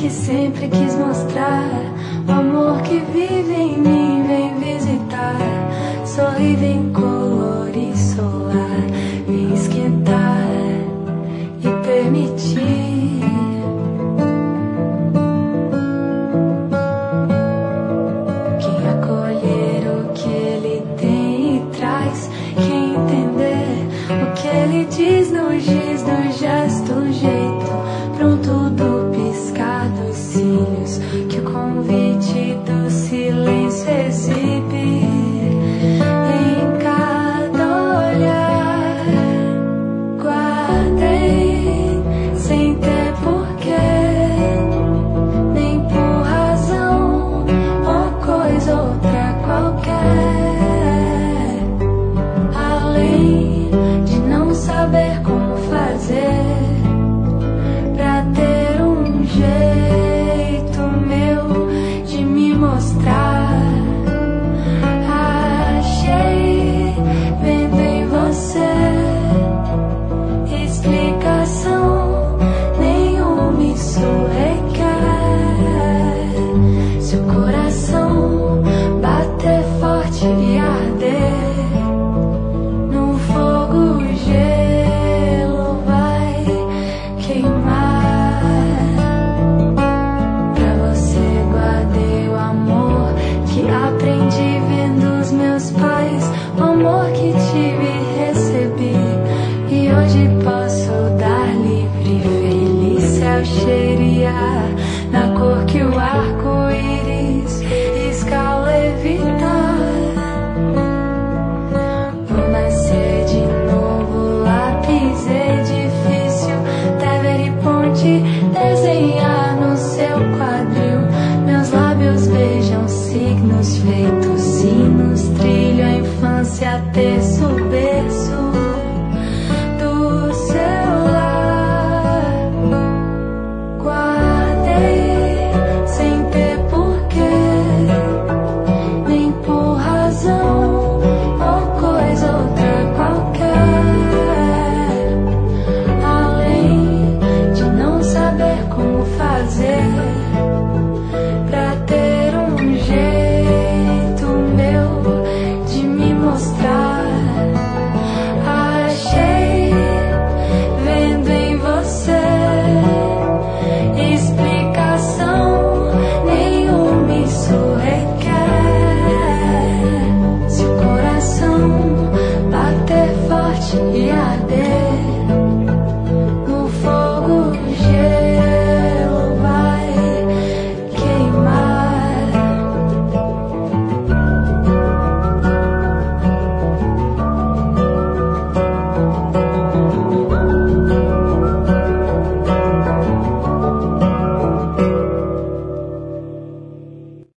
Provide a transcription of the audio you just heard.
que sempre quis mostrar. O amor que vive em mim vem visitar. Sorri, vem colorir solar, vem esquentar e permitir quem acolher o que ele tem e traz. Quem entender o que ele diz no giz, no gesto, um jeito pronto do piscar dos cílios, que o convite do silêncio exibe em cada olhar. Guardei sem ter porquê, nem por razão ou coisa outra qualquer, além de não saber como fazer pra ter um jeito meu de me mostrar. Achei vendo em você explicação nenhuma, isso requer seu coração bater forte e arder no fogo. O gelo vai queimar. Pra você guardei o amor que aprendi vendo os meus pais, o amor que tive e recebi, e hoje posso dar livre, feliz, céu cheirar na cor que o arco-íris risca levitar. Vou nascer de novo, lápis edifício, dever e ponte, desenhar no seu quadril. Meus lábios beijam signos feitos